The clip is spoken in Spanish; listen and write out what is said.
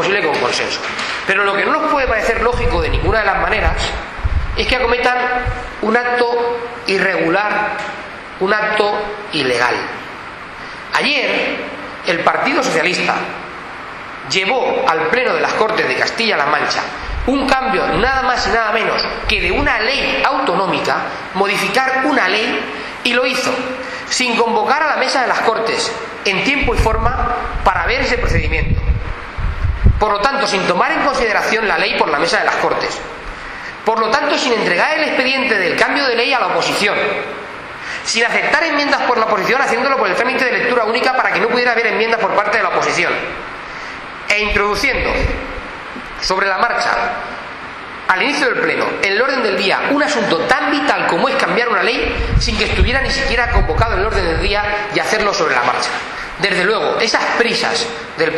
posible con consenso. Pero lo que no nos puede parecer lógico de ninguna de las maneras es que acometan un acto irregular, un acto ilegal. Ayer el Partido Socialista llevó al Pleno de las Cortes de Castilla-La Mancha un cambio nada más y nada menos que de una ley autonómica, modificar una ley, y lo hizo sin convocar a la mesa de las Cortes en tiempo y forma para ver ese procedimiento. Por lo tanto, sin tomar en consideración la ley por la mesa de las Cortes. Por lo tanto, sin entregar el expediente del cambio de ley a la oposición. Sin aceptar enmiendas por la oposición, haciéndolo por el trámite de lectura única para que no pudiera haber enmiendas por parte de la oposición. E introduciendo sobre la marcha, al inicio del Pleno, en el orden del día, un asunto tan vital como es cambiar una ley sin que estuviera ni siquiera convocado en el orden del día y hacerlo sobre la marcha. Desde luego, esas prisas del